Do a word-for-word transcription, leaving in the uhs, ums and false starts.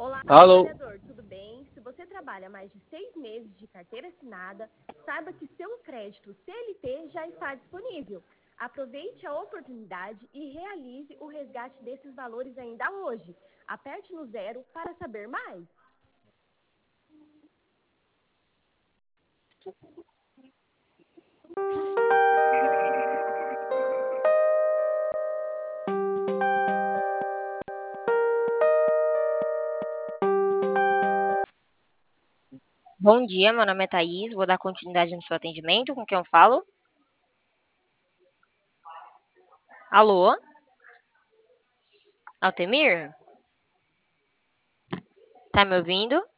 Olá, Alô? trabalhador, tudo bem? Se você trabalha mais de seis meses de carteira assinada, saiba que seu crédito C L T já está disponível. Aproveite a oportunidade e realize o resgate desses valores ainda hoje. Aperte no zero para saber mais. Bom dia, meu nome é Thaís, vou dar continuidade no seu atendimento. Com quem eu falo? Alô? Altemir? Tá me ouvindo?